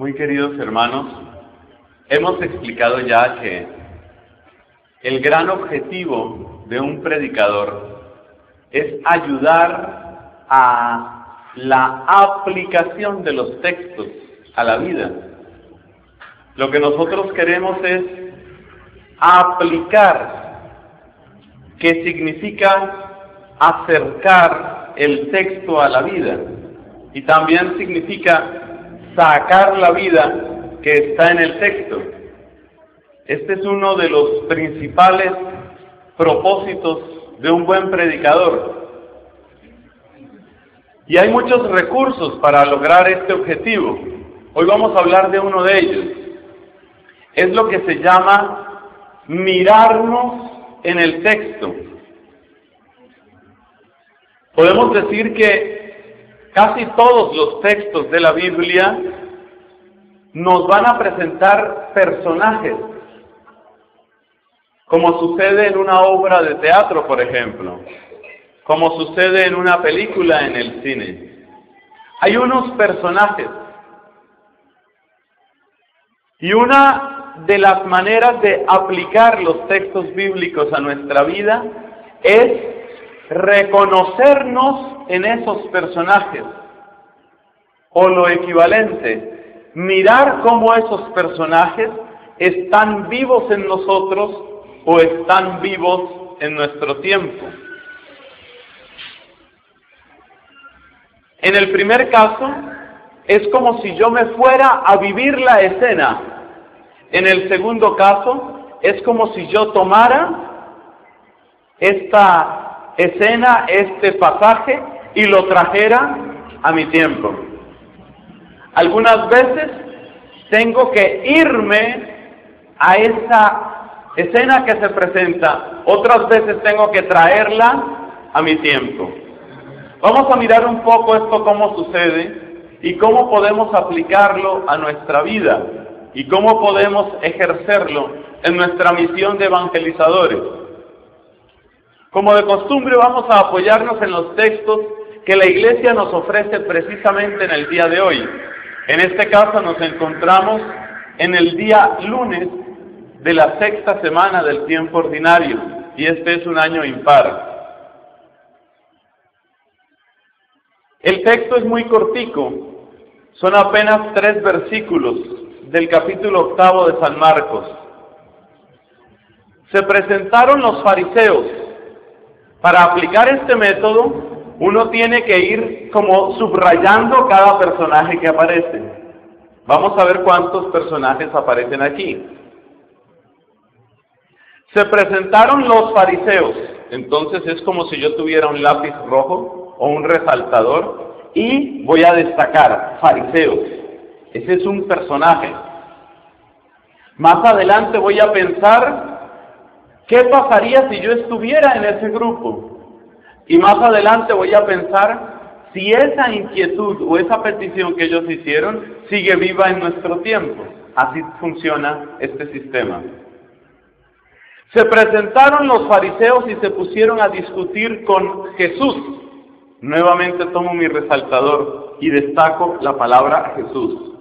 Muy queridos hermanos, hemos explicado ya que el gran objetivo de un predicador es ayudar a la aplicación de los textos a la vida. Lo que nosotros queremos es aplicar, que significa acercar el texto a la vida, y también significa sacar la vida que está en el texto. Este es uno de los principales propósitos de un buen predicador. Y hay muchos recursos para lograr este objetivo. Hoy vamos a hablar de uno de ellos. Es lo que se llama mirarnos en el texto. Podemos decir que casi todos los textos de la Biblia nos van a presentar personajes, como sucede en una obra de teatro, por ejemplo, como sucede en una película en el cine. Hay unos personajes, y una de las maneras de aplicar los textos bíblicos a nuestra vida es reconocernos en esos personajes, o lo equivalente, mirar cómo esos personajes están vivos en nosotros o están vivos en nuestro tiempo. En el primer caso, es como si yo me fuera a vivir la escena. En el segundo caso, es como si yo tomara esta escena, este pasaje, y lo trajera a mi tiempo. Algunas veces tengo que irme a esa escena que se presenta, otras veces tengo que traerla a mi tiempo. Vamos a mirar un poco esto cómo sucede y cómo podemos aplicarlo a nuestra vida y cómo podemos ejercerlo en nuestra misión de evangelizadores. Como de costumbre, vamos a apoyarnos en los textos que la Iglesia nos ofrece precisamente en el día de hoy. En este caso nos encontramos en el día lunes de la sexta semana del tiempo ordinario, y este es un año impar. El texto es muy cortico, son apenas 3 versículos del capítulo 8 de San Marcos. Se presentaron los fariseos. Para aplicar este método, uno tiene que ir como subrayando cada personaje que aparece. Vamos a ver cuántos personajes aparecen aquí. Se presentaron los fariseos. Entonces es como si yo tuviera un lápiz rojo o un resaltador y voy a destacar fariseos. Ese es un personaje. Más adelante voy a pensar ¿qué pasaría si yo estuviera en ese grupo? Y más adelante voy a pensar si esa inquietud o esa petición que ellos hicieron sigue viva en nuestro tiempo. Así funciona este sistema. Se presentaron los fariseos y se pusieron a discutir con Jesús. Nuevamente tomo mi resaltador y destaco la palabra Jesús.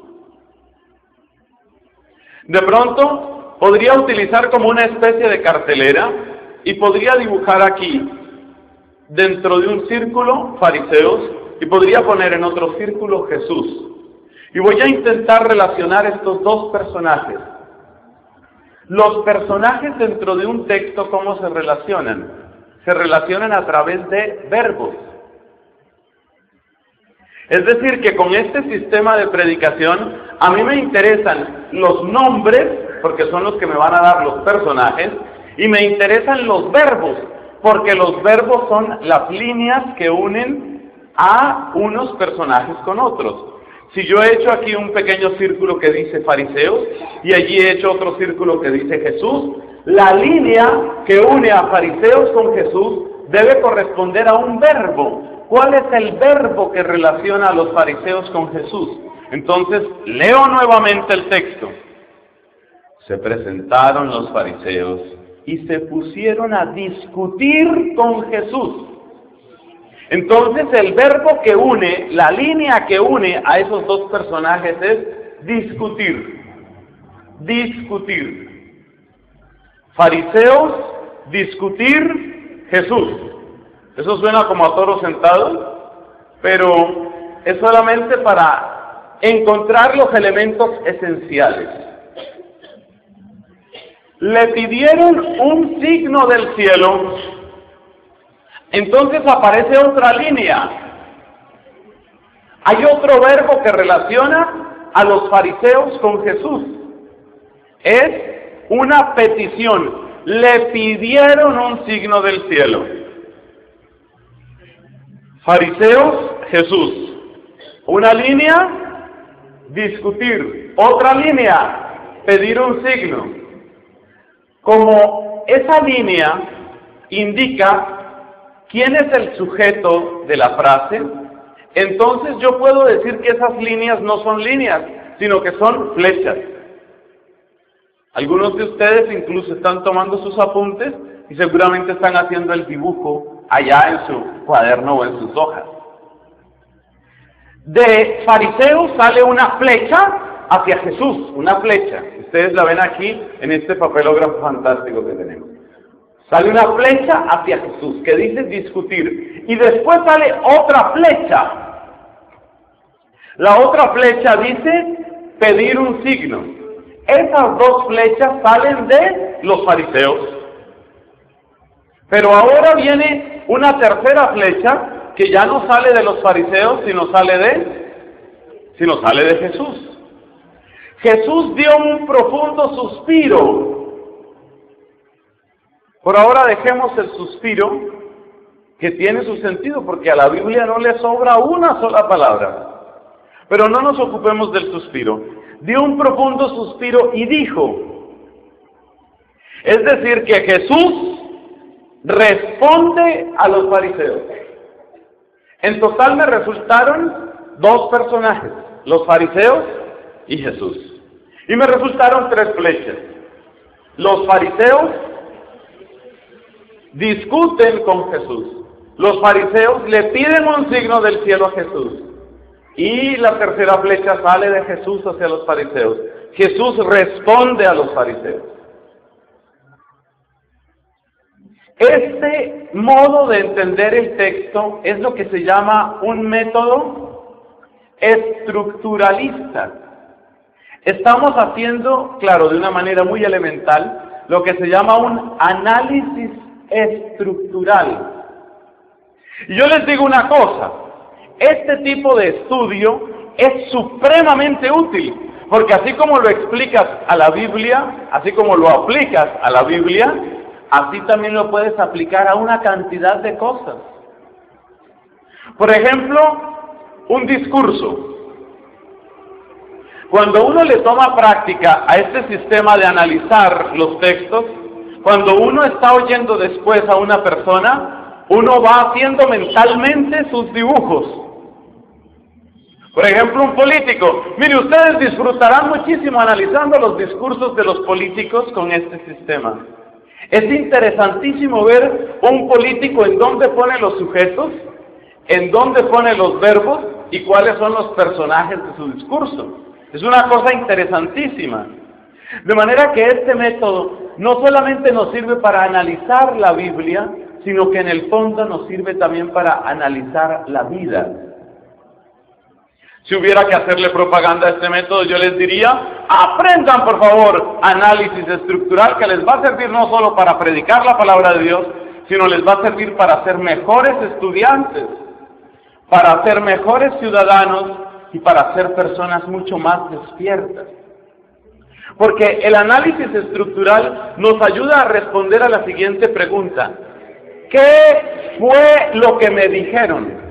De pronto podría utilizar como una especie de cartelera y podría dibujar aquí, dentro de un círculo, fariseos, y podría poner en otro círculo Jesús. Y voy a intentar relacionar estos dos personajes. Los personajes dentro de un texto, ¿cómo se relacionan? Se relacionan a través de verbos. Es decir, que con este sistema de predicación, a mí me interesan los nombres, porque son los que me van a dar los personajes, y me interesan los verbos, porque los verbos son las líneas que unen a unos personajes con otros. Si yo he hecho aquí un pequeño círculo que dice fariseos, y allí he hecho otro círculo que dice Jesús, la línea que une a fariseos con Jesús debe corresponder a un verbo. ¿Cuál es el verbo que relaciona a los fariseos con Jesús? Entonces, leo nuevamente el texto. Se presentaron los fariseos y se pusieron a discutir con Jesús. Entonces el verbo que une, la línea que une a esos dos personajes es discutir. Discutir. Fariseos, discutir, Jesús. Eso suena como a toro sentado, pero es solamente para encontrar los elementos esenciales. Le pidieron un signo del cielo, entonces aparece otra línea. Hay otro verbo que relaciona a los fariseos con Jesús. Es una petición. Le pidieron un signo del cielo. Fariseos, Jesús. Una línea, discutir. Otra línea, pedir un signo. Como esa línea indica quién es el sujeto de la frase, entonces yo puedo decir que esas líneas no son líneas, sino que son flechas. Algunos de ustedes incluso están tomando sus apuntes y seguramente están haciendo el dibujo allá en su cuaderno o en sus hojas. De fariseo sale una flecha hacia Jesús, una flecha. Ustedes la ven aquí en este papelógrafo fantástico que tenemos. Sale una flecha hacia Jesús que dice discutir. Y después sale otra flecha. La otra flecha dice pedir un signo. Esas dos flechas salen de los fariseos. Pero ahora viene una tercera flecha que ya no sale de los fariseos, sino sale de Jesús. Jesús dio un profundo suspiro. Por ahora dejemos el suspiro, que tiene su sentido, porque a la Biblia no le sobra una sola palabra. Pero no nos ocupemos del suspiro. Dio un profundo suspiro y dijo. Es decir, que Jesús responde a los fariseos. En total me resultaron dos personajes, los fariseos y Jesús. Y me resultaron tres flechas. Los fariseos discuten con Jesús. Los fariseos le piden un signo del cielo a Jesús. Y la tercera flecha sale de Jesús hacia los fariseos. Jesús responde a los fariseos. Este modo de entender el texto es lo que se llama un método estructuralista. Estamos haciendo, claro, de una manera muy elemental, lo que se llama un análisis estructural. Y yo les digo una cosa, este tipo de estudio es supremamente útil, porque así como lo explicas a la Biblia, así como lo aplicas a la Biblia, así también lo puedes aplicar a una cantidad de cosas. Por ejemplo, un discurso. Cuando uno le toma práctica a este sistema de analizar los textos, cuando uno está oyendo después a una persona, uno va haciendo mentalmente sus dibujos. Por ejemplo, un político. Mire, ustedes disfrutarán muchísimo analizando los discursos de los políticos con este sistema. Es interesantísimo ver un político en dónde pone los sujetos, en dónde pone los verbos y cuáles son los personajes de su discurso. Es una cosa interesantísima. De manera que este método no solamente nos sirve para analizar la Biblia, sino que en el fondo nos sirve también para analizar la vida. Si hubiera que hacerle propaganda a este método, yo les diría, aprendan por favor análisis estructural, que les va a servir no solo para predicar la palabra de Dios, sino les va a servir para ser mejores estudiantes, para ser mejores ciudadanos y para ser personas mucho más despiertas. Porque el análisis estructural nos ayuda a responder a la siguiente pregunta: ¿qué fue lo que me dijeron?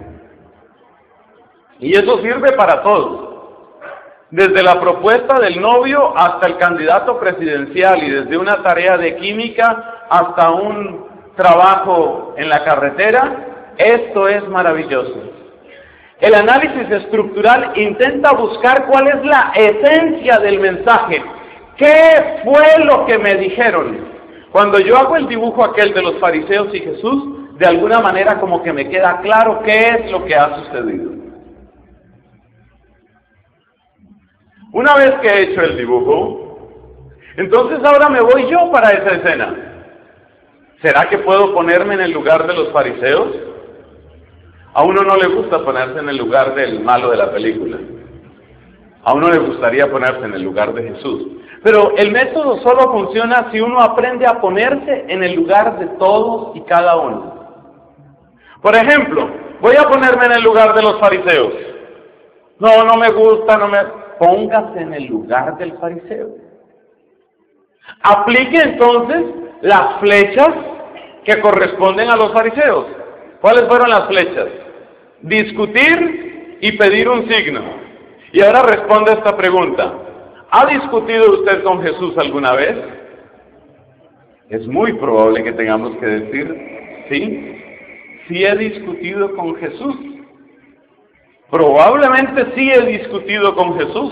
Y eso sirve para todos, desde la propuesta del novio hasta el candidato presidencial, y desde una tarea de química hasta un trabajo en la carretera. Esto es maravilloso. El análisis estructural intenta buscar cuál es la esencia del mensaje. ¿Qué fue lo que me dijeron? Cuando yo hago el dibujo aquel de los fariseos y Jesús, de alguna manera como que me queda claro qué es lo que ha sucedido. Una vez que he hecho el dibujo, entonces ahora me voy yo para esa escena. ¿Será que puedo ponerme en el lugar de los fariseos? A uno no le gusta ponerse en el lugar del malo de la película. A uno le gustaría ponerse en el lugar de Jesús. Pero el método solo funciona si uno aprende a ponerse en el lugar de todos y cada uno. Por ejemplo, voy a ponerme en el lugar de los fariseos. No me gusta, Póngase en el lugar del fariseo. Aplique entonces las flechas que corresponden a los fariseos. ¿Cuáles fueron las flechas? Discutir y pedir un signo. Y ahora responde esta pregunta. ¿Ha discutido usted con Jesús alguna vez? Es muy probable que tengamos que decir, sí he discutido con Jesús. Probablemente sí he discutido con Jesús.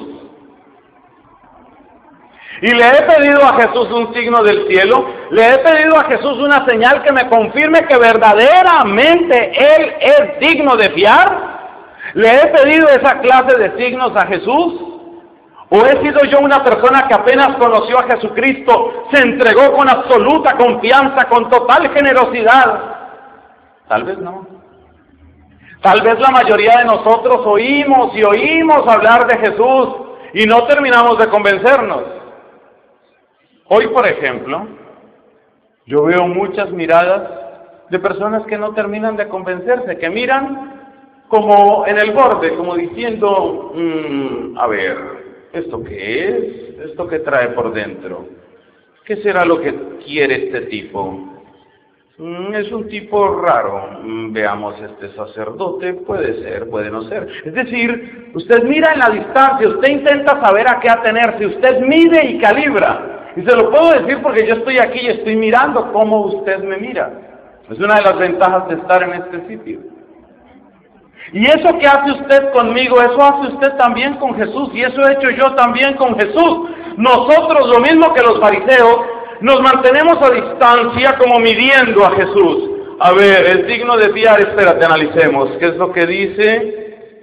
Y le he pedido a Jesús un signo del cielo, le he pedido a Jesús una señal que me confirme que verdaderamente Él es digno de fiar. ¿Le he pedido esa clase de signos a Jesús? ¿O he sido yo una persona que apenas conoció a Jesucristo, se entregó con absoluta confianza, con total generosidad? Tal vez no. Tal vez la mayoría de nosotros oímos y oímos hablar de Jesús y no terminamos de convencernos. Hoy, por ejemplo, yo veo muchas miradas de personas que no terminan de convencerse, que miran como en el borde, como diciendo, a ver, ¿esto qué es? ¿Esto qué trae por dentro? ¿Qué será lo que quiere este tipo? Es un tipo raro. Veamos, este sacerdote puede ser, puede no ser. Es decir, usted mira en la distancia, usted intenta saber a qué atenerse, usted mide y calibra. Y se lo puedo decir porque yo estoy aquí y estoy mirando cómo usted me mira. Es una de las ventajas de estar en este sitio. Y eso que hace usted conmigo, eso hace usted también con Jesús, y eso he hecho yo también con Jesús. Nosotros, lo mismo que los fariseos, nos mantenemos a distancia como midiendo a Jesús. A ver, es digno de fiar, espérate, analicemos. ¿Qué es lo que dice?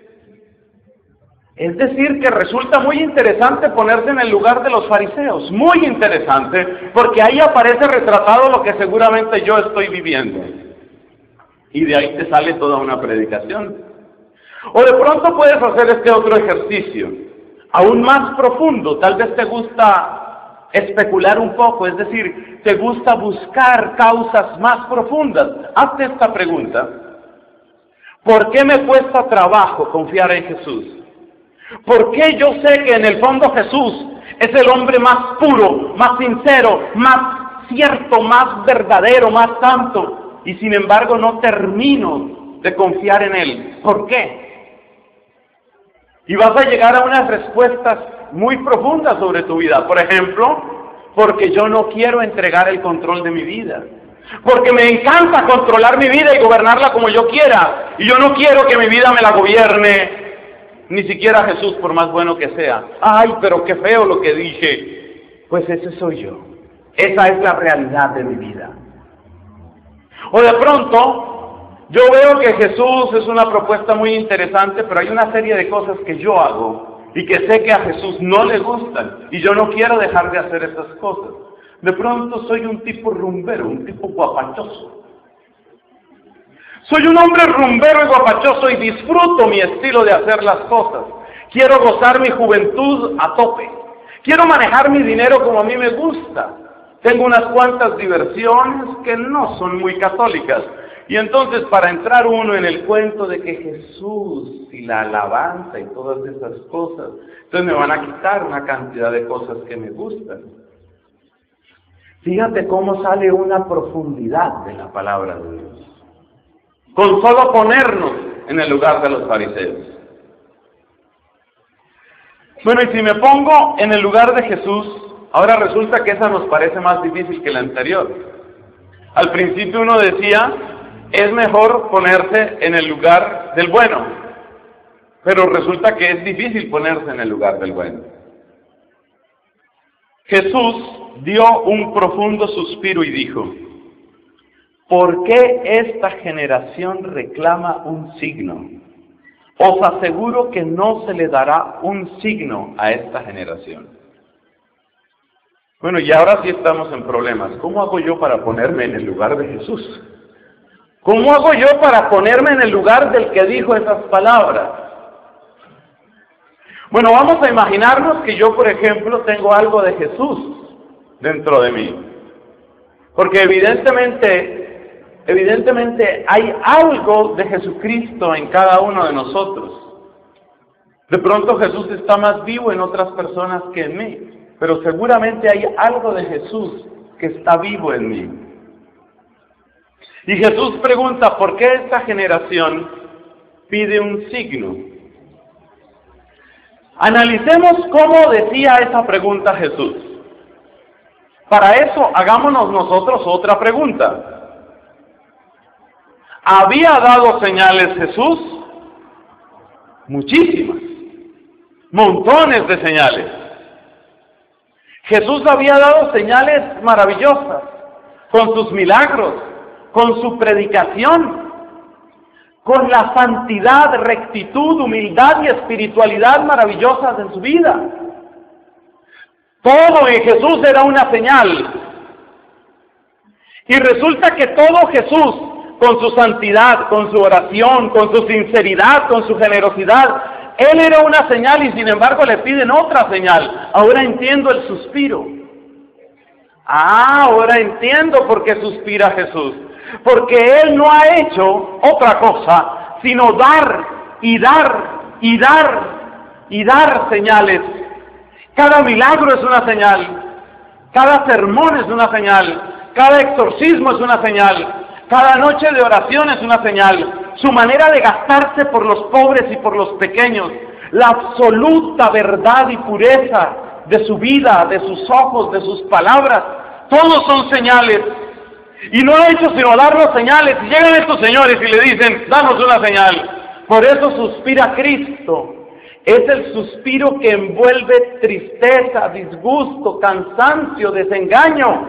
Es decir, que resulta muy interesante ponerse en el lugar de los fariseos. Muy interesante, porque ahí aparece retratado lo que seguramente yo estoy viviendo. Y de ahí te sale toda una predicación. O de pronto puedes hacer este otro ejercicio, aún más profundo. Tal vez te gusta especular un poco, es decir, te gusta buscar causas más profundas. Hazte esta pregunta: ¿por qué me cuesta trabajo confiar en Jesús? ¿Por qué yo sé que en el fondo Jesús es el hombre más puro, más sincero, más cierto, más verdadero, más santo, y sin embargo no termino de confiar en Él? ¿Por qué? Y vas a llegar a unas respuestas muy profundas sobre tu vida. Por ejemplo, porque yo no quiero entregar el control de mi vida. Porque me encanta controlar mi vida y gobernarla como yo quiera. Y yo no quiero que mi vida me la gobierne, ni siquiera Jesús, por más bueno que sea. Ay, pero qué feo lo que dije. Pues ese soy yo. Esa es la realidad de mi vida. O de pronto, yo veo que Jesús es una propuesta muy interesante, pero hay una serie de cosas que yo hago y que sé que a Jesús no le gustan, y yo no quiero dejar de hacer esas cosas. De pronto soy un tipo rumbero, un tipo guapachoso. Soy un hombre rumbero y guapachoso y disfruto mi estilo de hacer las cosas. Quiero gozar mi juventud a tope. Quiero manejar mi dinero como a mí me gusta. Tengo unas cuantas diversiones que no son muy católicas. Y entonces, para entrar uno en el cuento de que Jesús y la alabanza y todas esas cosas, entonces me van a quitar una cantidad de cosas que me gustan. Fíjate cómo sale una profundidad de la palabra de Dios, con solo ponernos en el lugar de los fariseos. Bueno, y si me pongo en el lugar de Jesús, ahora resulta que esa nos parece más difícil que la anterior. Al principio uno decía, es mejor ponerse en el lugar del bueno, pero resulta que es difícil ponerse en el lugar del bueno. Jesús dio un profundo suspiro y dijo: ¿por qué esta generación reclama un signo? os aseguro que no se le dará un signo a esta generación. Bueno, y ahora sí estamos en problemas. ¿Cómo hago yo para ponerme en el lugar de Jesús? ¿Cómo hago yo para ponerme en el lugar del que dijo esas palabras? Bueno, vamos a imaginarnos que yo, por ejemplo, tengo algo de Jesús dentro de mí. Porque evidentemente hay algo de Jesucristo en cada uno de nosotros. De pronto Jesús está más vivo en otras personas que en mí, pero seguramente hay algo de Jesús que está vivo en mí. Y Jesús pregunta, ¿por qué esta generación pide un signo? Analicemos cómo decía esa pregunta Jesús. Para eso, hagámonos nosotros otra pregunta. ¿Había dado señales Jesús? Muchísimas, montones de señales. Jesús había dado señales maravillosas, con sus milagros, con su predicación, con la santidad, rectitud, humildad y espiritualidad maravillosas en su vida. Todo en Jesús era una señal. Y resulta que todo Jesús, con su santidad, con su oración, con su sinceridad, con su generosidad, Él era una señal y sin embargo le piden otra señal. Ahora entiendo el suspiro. Ahora entiendo por qué suspira Jesús. Porque Él no ha hecho otra cosa, sino dar y dar y dar y dar señales. Cada milagro es una señal, cada sermón es una señal, cada exorcismo es una señal, cada noche de oración es una señal. Su manera de gastarse por los pobres y por los pequeños, la absoluta verdad y pureza de su vida, de sus ojos, de sus palabras, todos son señales. Y no ha hecho sino darnos señales. Y llegan estos señores y le dicen, danos una señal. Por eso suspira Cristo. Es el suspiro que envuelve tristeza, disgusto, cansancio, desengaño.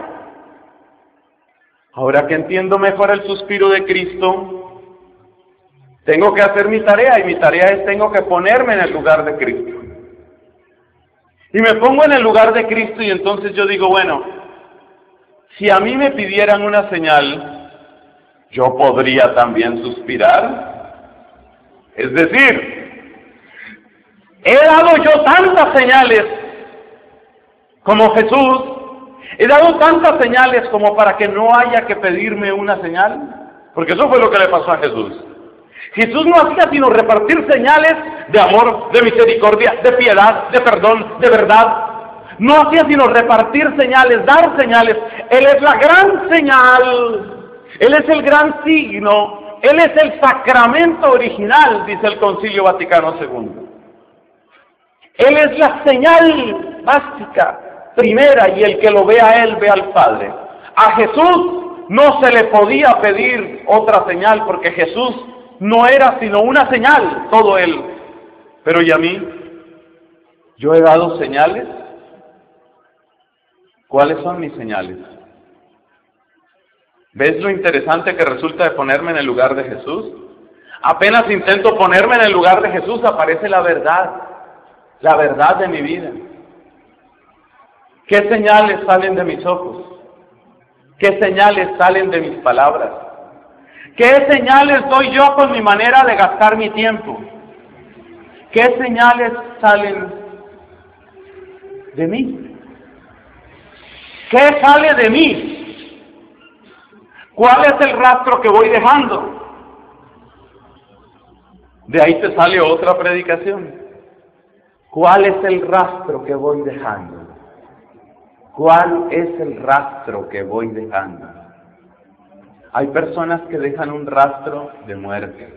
Ahora que entiendo mejor el suspiro de Cristo, tengo que hacer mi tarea, y mi tarea es tengo que ponerme en el lugar de Cristo. Y me pongo en el lugar de Cristo y entonces yo digo, bueno, si a mí me pidieran una señal, ¿yo podría también suspirar? Es decir, he dado yo tantas señales como Jesús, he dado tantas señales como para que no haya que pedirme una señal, porque eso fue lo que le pasó a Jesús. Jesús no hacía sino repartir señales de amor, de misericordia, de piedad, de perdón, de verdad. No hacía sino repartir señales, dar señales. Él es la gran señal, Él es el gran signo, Él es el sacramento original, dice el Concilio Vaticano II. Él es la señal básica, primera, y el que lo ve a Él ve al Padre. A Jesús no se le podía pedir otra señal, porque Jesús no era sino una señal, todo Él. Pero ¿y a mí? ¿Yo he dado señales? ¿Cuáles son mis señales? ¿Ves lo interesante que resulta de ponerme en el lugar de Jesús? Apenas intento ponerme en el lugar de Jesús, aparece la verdad de mi vida. ¿Qué señales salen de mis ojos? ¿Qué señales salen de mis palabras? ¿Qué señales doy yo con mi manera de gastar mi tiempo? ¿Qué señales salen de mí? ¿Qué sale de mí? ¿Cuál es el rastro que voy dejando? De ahí te sale otra predicación. ¿Cuál es el rastro que voy dejando? ¿Cuál es el rastro que voy dejando? Hay personas que dejan un rastro de muerte.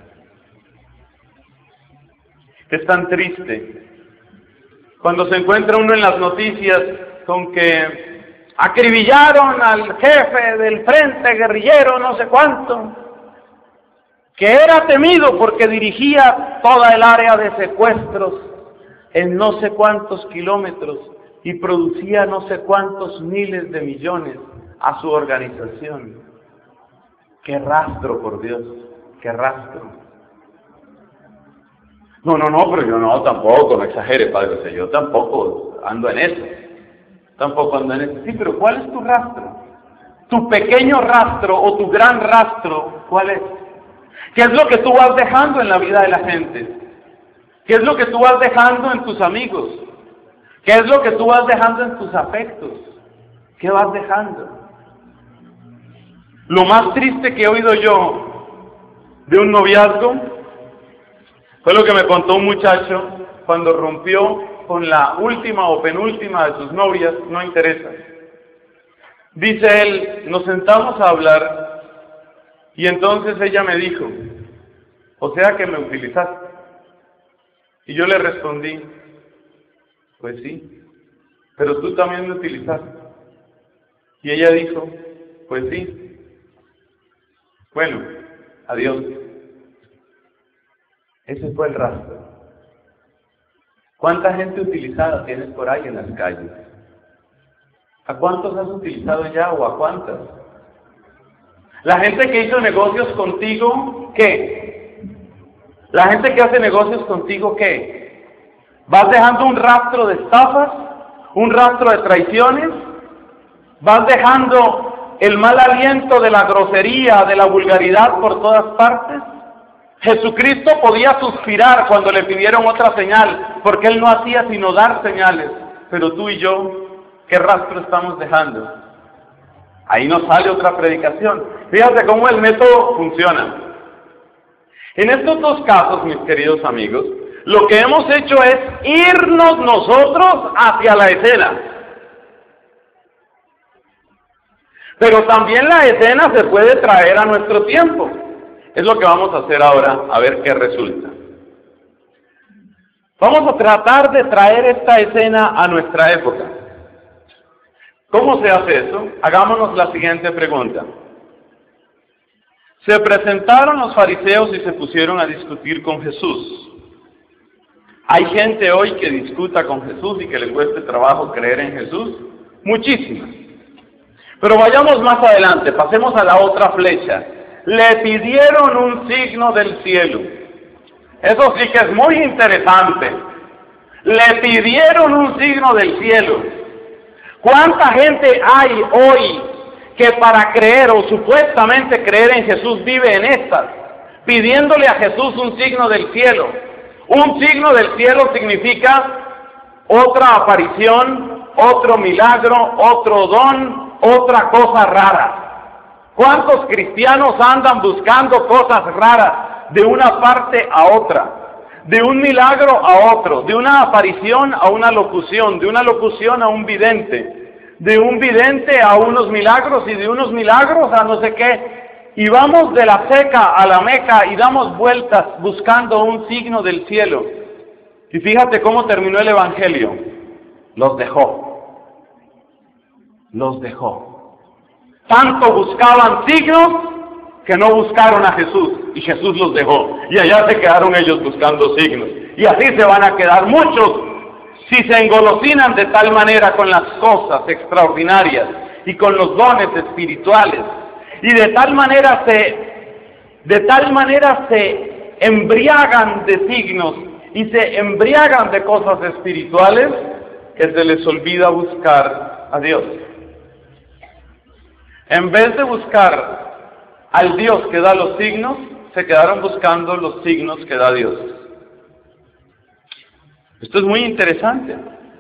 Es tan triste cuando se encuentra uno en las noticias con que acribillaron al jefe del frente guerrillero no sé cuánto, que era temido porque dirigía toda el área de secuestros en no sé cuántos kilómetros y producía no sé cuántos miles de millones a su organización. ¡Qué rastro, por Dios! ¡Qué rastro! No, pero yo no, tampoco, no exagere, padre, o sea, yo tampoco ando en eso. Sí, pero ¿cuál es tu rastro? Tu pequeño rastro o tu gran rastro, ¿cuál es? ¿Qué es lo que tú vas dejando en la vida de la gente? ¿Qué es lo que tú vas dejando en tus amigos? ¿Qué es lo que tú vas dejando en tus afectos? ¿Qué vas dejando? Lo más triste que he oído yo de un noviazgo fue lo que me contó un muchacho cuando rompió con la última o penúltima de sus novias, no interesa. Dice él, nos sentamos a hablar y entonces ella me dijo, o sea que me utilizaste. Y yo le respondí, pues sí, pero tú también me utilizaste. Y ella dijo, pues sí. Bueno, adiós. Ese fue el rastro. ¿Cuánta gente utilizada tienes por ahí en las calles? ¿A cuántos has utilizado ya o a cuántas? La gente que hizo negocios contigo, ¿qué? La gente que hace negocios contigo, ¿qué? ¿Vas dejando un rastro de estafas? ¿Un rastro de traiciones? ¿Vas dejando el mal aliento de la grosería, de la vulgaridad por todas partes? Jesucristo podía suspirar cuando le pidieron otra señal, porque Él no hacía sino dar señales. Pero tú y yo, ¿qué rastro estamos dejando? Ahí nos sale otra predicación. Fíjate cómo el método funciona. En estos dos casos, mis queridos amigos, lo que hemos hecho es irnos nosotros hacia la escena. Pero también la escena se puede traer a nuestro tiempo. Es lo que vamos a hacer ahora, a ver qué resulta. Vamos a tratar de traer esta escena a nuestra época. ¿Cómo se hace eso? Hagámonos la siguiente pregunta. Se presentaron los fariseos y se pusieron a discutir con Jesús. ¿Hay gente hoy que discuta con Jesús y que le cueste trabajo creer en Jesús? Muchísimas. Pero vayamos más adelante, pasemos a la otra flecha. Le pidieron un signo del cielo. Eso sí que es muy interesante. Le pidieron un signo del cielo. ¿Cuánta gente hay hoy que para creer o supuestamente creer en Jesús vive en estas, pidiéndole a Jesús un signo del cielo? Un signo del cielo significa otra aparición, otro milagro, otro don, otra cosa rara. ¿Cuántos cristianos andan buscando cosas raras de una parte a otra? De un milagro a otro, de una aparición a una locución, de una locución a un vidente, de un vidente a unos milagros y de unos milagros a no sé qué. Y vamos de la Seca a la Meca y damos vueltas buscando un signo del cielo. Y fíjate cómo terminó el Evangelio. Los dejó. Los dejó. Tanto buscaban signos que no buscaron a Jesús y Jesús los dejó. Y allá se quedaron ellos buscando signos. Y así se van a quedar muchos si se engolosinan de tal manera con las cosas extraordinarias y con los dones espirituales. Y de tal manera se embriagan de signos y se embriagan de cosas espirituales que se les olvida buscar a Dios. En vez de buscar al Dios que da los signos, se quedaron buscando los signos que da Dios. Esto es muy interesante.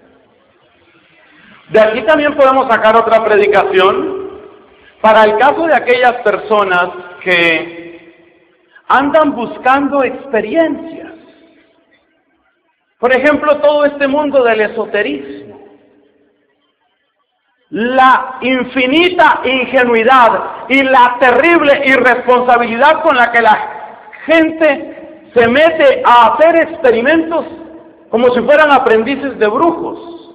De aquí también podemos sacar otra predicación para el caso de aquellas personas que andan buscando experiencias. Por ejemplo, todo este mundo del esoterismo. La infinita ingenuidad y la terrible irresponsabilidad con la que la gente se mete a hacer experimentos como si fueran aprendices de brujos.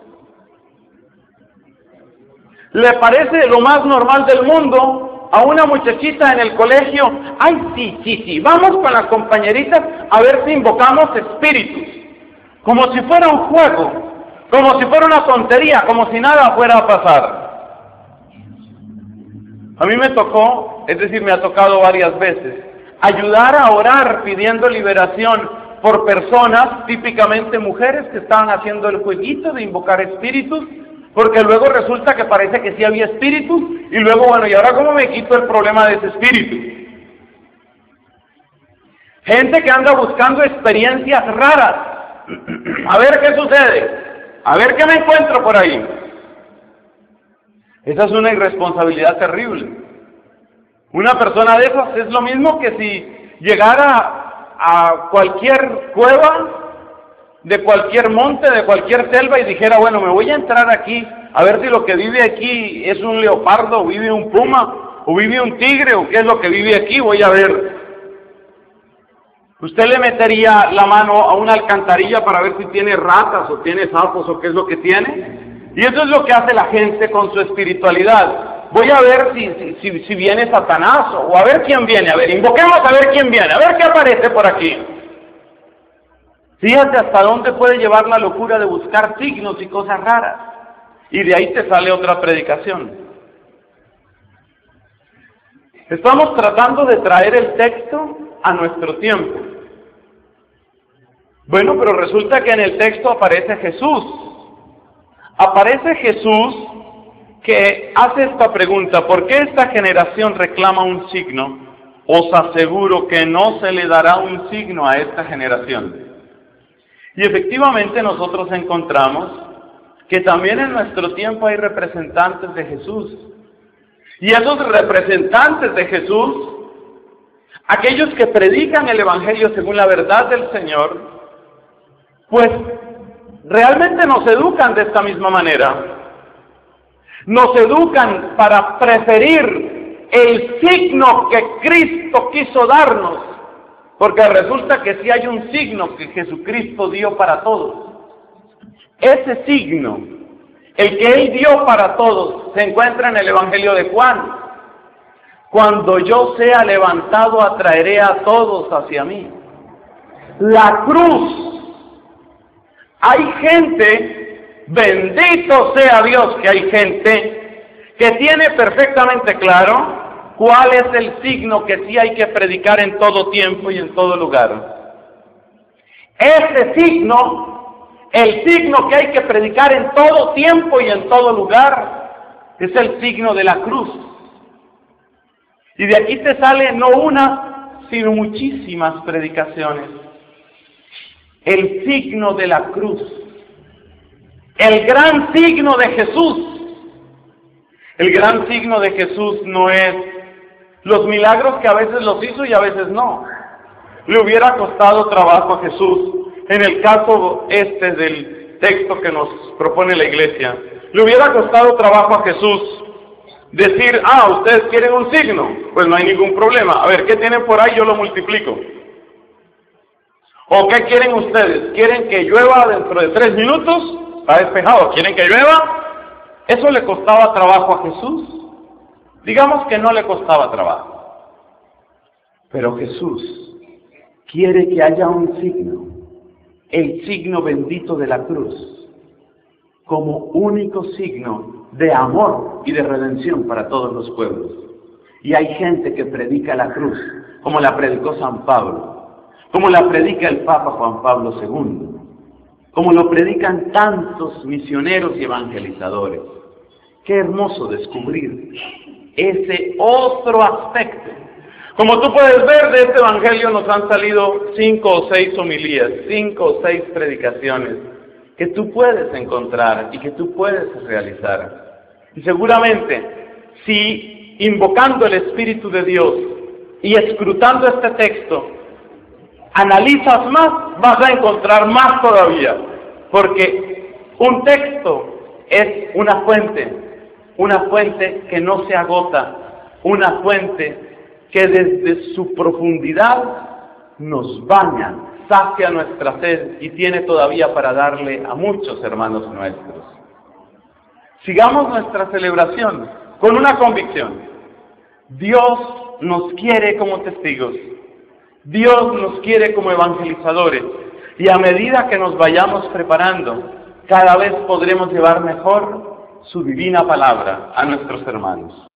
Le parece lo más normal del mundo a una muchachita en el colegio: ay, sí, vamos con las compañeritas a ver si invocamos espíritus, como si fuera un juego, como si fuera una tontería, como si nada fuera a pasar. A mí me tocó, es decir, me ha tocado varias veces, ayudar a orar pidiendo liberación por personas, típicamente mujeres, que estaban haciendo el jueguito de invocar espíritus, porque luego resulta que parece que sí había espíritus, y luego, bueno, ¿y ahora cómo me quito el problema de ese espíritu? Gente que anda buscando experiencias raras, a ver qué sucede, a ver qué me encuentro por ahí. Esa es una irresponsabilidad terrible. Una persona de esas es lo mismo que si llegara a cualquier cueva, de cualquier monte, de cualquier selva y dijera, bueno, me voy a entrar aquí, a ver si lo que vive aquí es un leopardo, o vive un puma, o vive un tigre, o qué es lo que vive aquí, voy a ver. Usted le metería la mano a una alcantarilla para ver si tiene ratas, o tiene sapos, o qué es lo que tiene. Y eso es lo que hace la gente con su espiritualidad. Voy a ver si viene Satanás, o a ver quién viene, a ver, invoquemos a ver quién viene, a ver qué aparece por aquí. Fíjate hasta dónde puede llevar la locura de buscar signos y cosas raras. Y de ahí te sale otra predicación. Estamos tratando de traer el texto a nuestro tiempo. Bueno, pero resulta que en el texto aparece Jesús. Aparece Jesús que hace esta pregunta: ¿por qué esta generación reclama un signo? Os aseguro que no se le dará un signo a esta generación. Y efectivamente nosotros encontramos que también en nuestro tiempo hay representantes de Jesús. Y esos representantes de Jesús, aquellos que predican el Evangelio según la verdad del Señor, pues realmente nos educan de esta misma manera. Nos educan para preferir el signo que Cristo quiso darnos, porque resulta que sí hay un signo que Jesucristo dio para todos. Ese signo, el que Él dio para todos, se encuentra en el Evangelio de Juan. Cuando yo sea levantado, atraeré a todos hacia mí. La cruz. Hay gente, bendito sea Dios que hay gente que tiene perfectamente claro cuál es el signo que sí hay que predicar en todo tiempo y en todo lugar. Ese signo, el signo que hay que predicar en todo tiempo y en todo lugar, es el signo de la cruz. Y de aquí te sale no una, sino muchísimas predicaciones. El signo de la cruz. El gran signo de Jesús. El gran signo de Jesús no es los milagros que a veces los hizo y a veces no. Le hubiera costado trabajo a Jesús, en el caso del texto que nos propone la iglesia, le hubiera costado trabajo a Jesús decir, ustedes quieren un signo, pues no hay ningún problema. A ver, ¿qué tienen por ahí? Yo lo multiplico. ¿O qué quieren ustedes? ¿Quieren que llueva dentro de 3 minutos? Está despejado. ¿Quieren que llueva? ¿Eso le costaba trabajo a Jesús? Digamos que no le costaba trabajo. Pero Jesús quiere que haya un signo, el signo bendito de la cruz, como único signo de amor y de redención para todos los pueblos. Y hay gente que predica la cruz, como la predicó San Pablo, como la predica el Papa Juan Pablo II, como lo predican tantos misioneros y evangelizadores. Qué hermoso descubrir ese otro aspecto. Como tú puedes ver, de este evangelio nos han salido 5 o 6 homilías, 5 o 6 predicaciones que tú puedes encontrar y que tú puedes realizar. Y seguramente, si invocando el Espíritu de Dios y escrutando este texto, analizas más, vas a encontrar más todavía, porque un texto es una fuente que no se agota, una fuente que desde su profundidad nos baña, sacia nuestra sed y tiene todavía para darle a muchos hermanos nuestros. Sigamos nuestra celebración con una convicción. Dios nos quiere como testigos. Dios nos quiere como evangelizadores. Y a medida que nos vayamos preparando, cada vez podremos llevar mejor su divina palabra a nuestros hermanos.